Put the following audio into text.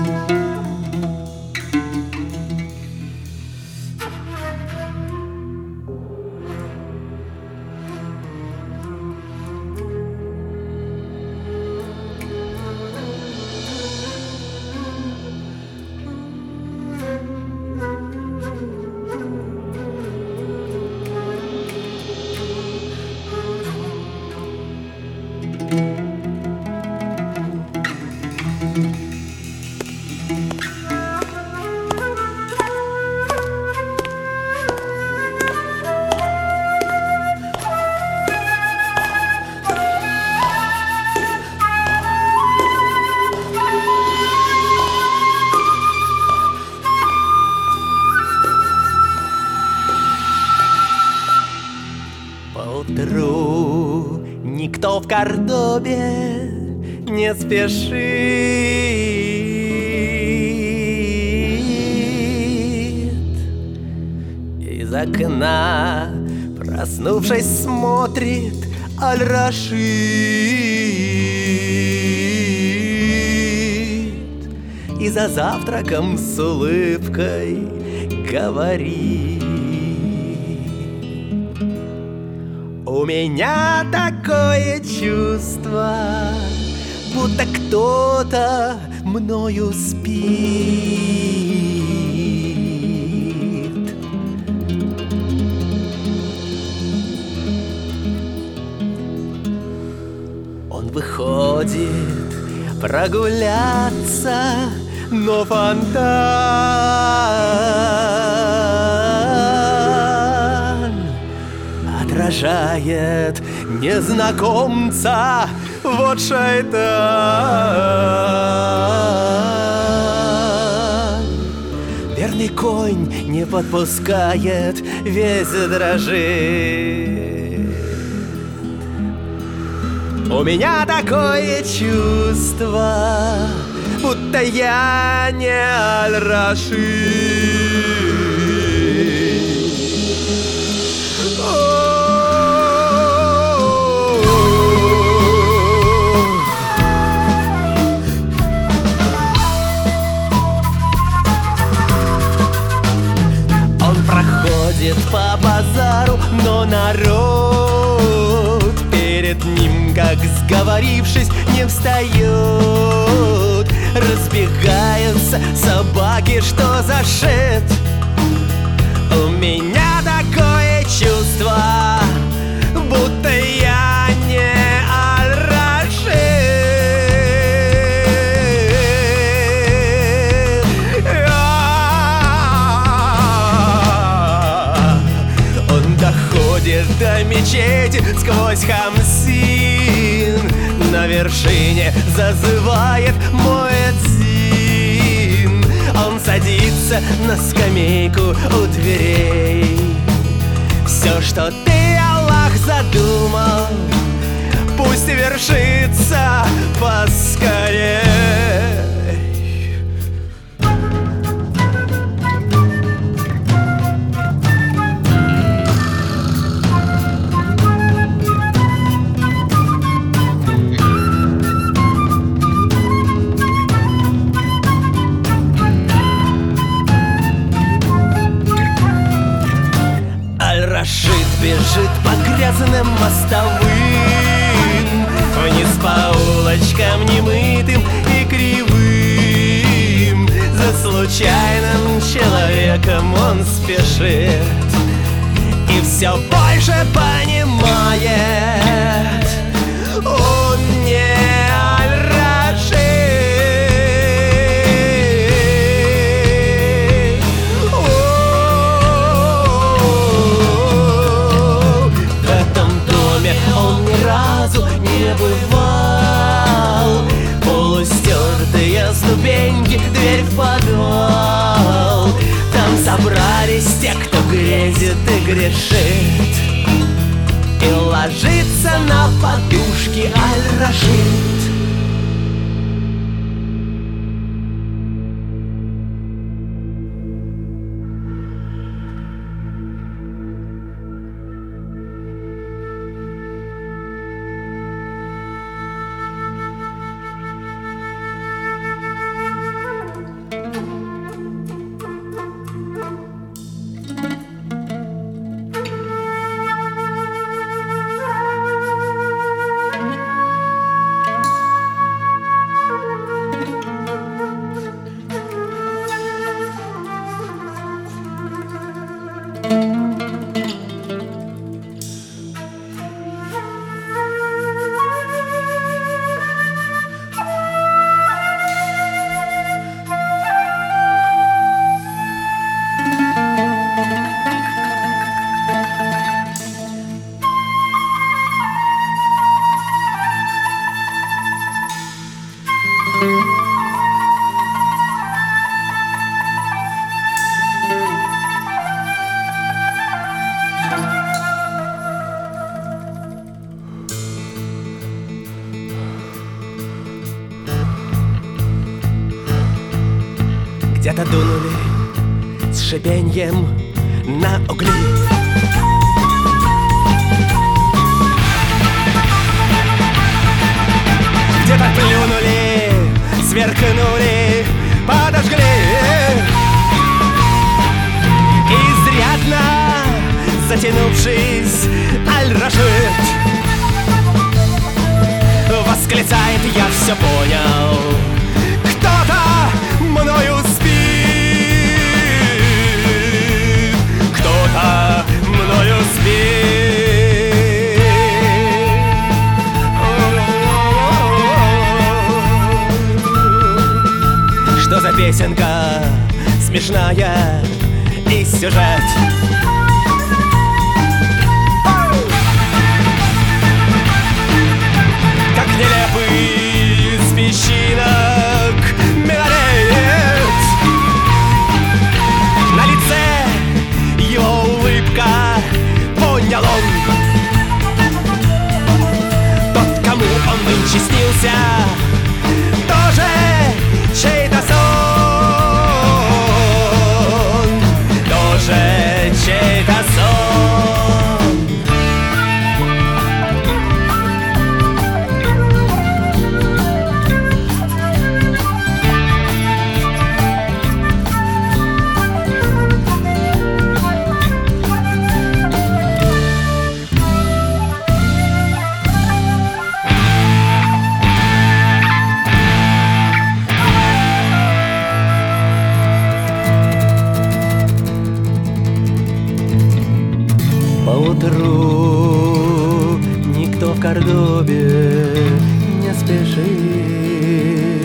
Поутру никто в Кордобе не спешит. Из окна, проснувшись, смотрит Аль-Рашид и за завтраком с улыбкой говорит: у меня такое чувство, будто кто-то мною спит. Он выходит прогуляться, но фонтан отражает незнакомца. Вот шайтан. Верный конь не подпускает, весь дрожит. У меня такое чувство, будто я не Аль-Рашид. Ходит по базару, но народ перед ним, как сговорившись, не встает. Разбегаются собаки, что за шит. У меня такое чувство, будто я не Аль-Рашид. Доходит до мечети сквозь Хамсин. На вершине зазывает муэдзин. Он садится на скамейку у дверей. Все, что ты, Аллах, задумал, пусть вершится поскорей. Аль-Рашид бежит по грязным мостовым, вниз по улочкам немытым и кривым. За случайным человеком он спешит и все больше понимает: он не Аль-Рашид. Он ни разу не бывал. Полустертые ступеньки, дверь в подвал. Там собрались те, кто грезит и грешит, и ложится на подушки Аль-Рашид. Где-то дунули с шипеньем на угли. Где-то плюнули, сверкнули, подожгли. Изрядно затянувшись, Аль-Рашид восклицает: я все понял, кто-то мною спит, кто-то мною спит. Что за песенка смешная и сюжет? Как нелепый из песчинок минарет. На лице его улыбка, понял он. Тот, кому он нынче снился, тоже чей-то сон, тоже чей-то сон. Поутру никто в Кордобе не спешит.